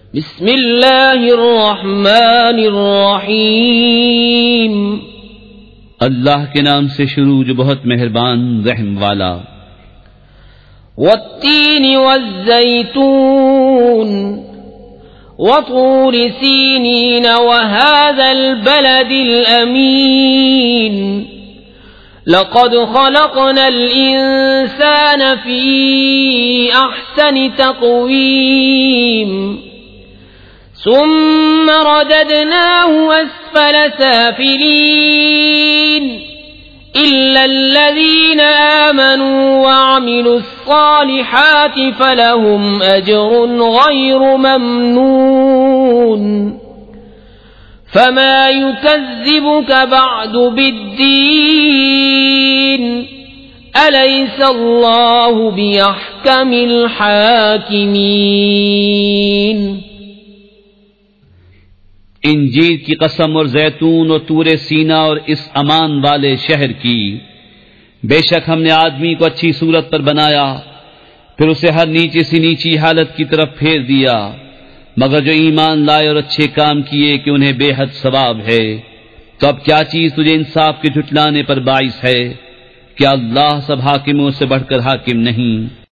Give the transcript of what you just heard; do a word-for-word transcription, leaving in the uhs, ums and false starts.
बिस्मिल्लाहिर्रहमानिर्रहीम। अल्लाह के नाम से शुरू जो बहुत मेहरबान रहम वाला। वत्तीन वज़्ज़ैतून वतूर सीनीन वहाज़ल बलदिल अमीन। लक़द ख़लक़नल इंसान फ़ी अहसनि तक़वीम। सुम्म रददनाहु अस्फ़ल साफ़िलीन। इल्लल्लज़ीन आमनू वअमिलुस्सालिहाति फ़लहुम अज्रुन ग़ैरु ममनून। फमा युकज़्ज़िबुक बअदु बिद्दीन। अलैसल्लाहु बिअहकमिल हाकिमीन। इंजीर की कसम और जैतून और तूरे सीना और इस अमान वाले शहर की। बेशक हमने आदमी को अच्छी सूरत पर बनाया, फिर उसे हर नीचे से नीची हालत की तरफ फेर दिया, मगर जो ईमान लाए और अच्छे काम किए कि उन्हें बेहद सवाब है। तो अब क्या चीज तुझे इंसाफ के झुटलाने पर बाइस है? क्या अल्लाह सब हाकिमों से बढ़कर हाकिम नहीं?